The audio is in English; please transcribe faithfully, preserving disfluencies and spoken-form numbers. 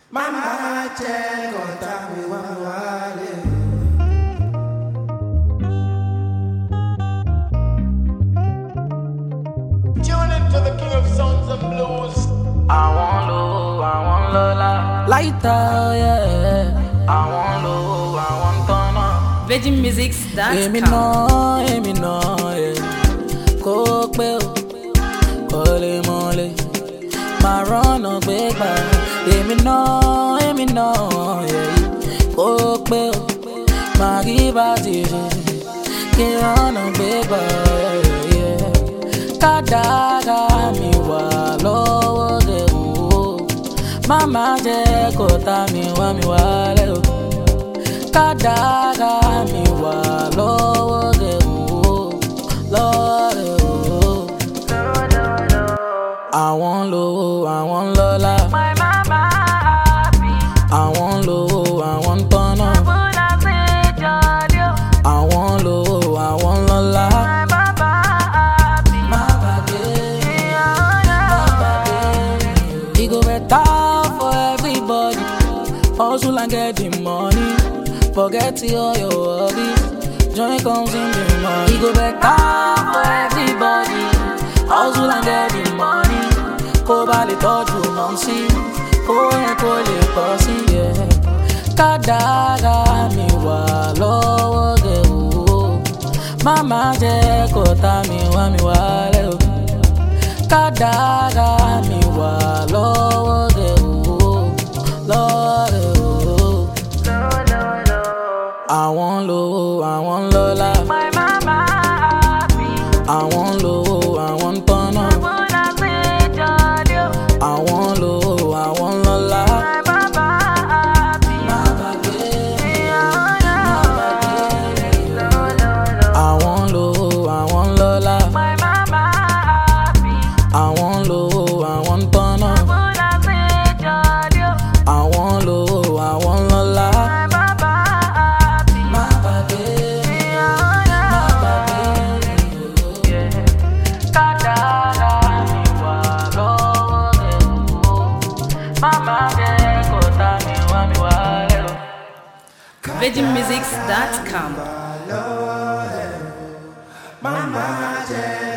Mama jẹ́ kọ́ta mi wá mi wálé. Tune into the king of sounds and blues. I want low, I want lola. Lighter, yeah. I want low, I want turn up. Virgin Musics dot com. Èmi náà, èmi náà, yeah. Kó pé o, kó lè mọ́lẹ̀. Máa rọ́nà gbé gbà. Èmi náà, èmi náà, yeah. Kó pé o, máa rí bá ti ṣe. Kí rọ́nà gbé gbà, yeah. Kádàrá mi wà lọ́wọ́ rẹ̀ o. Mama jẹ́ kó ta mi wá mi wálé o. Kádàrá mi wà lọ́wọ́ rẹ̀ o. Lọ́wọ́ rẹ̀ o. Àwọn lówó, àwọn lọ́lá. My mama happy. Àwọn lówó, àwọn tọ́nà. Bùnà sí jọ̀lí o. Àwọn lówó, àwọn lọ́lá. My baba happy. Má gbàgbé, má gbàgbé. It go better for everybody. Hustle and get the money. Forget all your worries. Joy comes in the money. It go better for everybody. Hustle and get the money. Kó bá lè tọ́jú mọ́ sí. Kó yẹ kó lè pọ̀ sí. Yeah. Kádàrá mi wà lọ́wọ́ rẹ̀ o. Mama jẹ́ kó ta mi wá mi wálé o. Kádàrá mi wà lọ́wọ́ rẹ̀ o. Lọ́wọ́ rẹ̀ o. Àwọn lówó, àwọn lọ́lá. My mama happy. Àwọn lówó, àwọn tọ́nà. Bùnà sí jọ̀lí o. Àwọn lówó, àwọn lọ́lá. My baba happy. Má gbàgbé, má gbàgbé. Àwọn lówó, àwọn lọ́lá. My mama happy. Àwọn lówó, àwọn tọ́nà. Bùnà sí jọ̀lí o. Àwọn lówó, àwọn lọ́lá. My baba happy. Má gbàgbé, má gbàgbé. Kádàrá mi wà lọ́wọ́ rẹ̀ o. Mama jẹ́ kó ta mi wá mi wálé o. Virgin Musics dot com. Mama jẹ́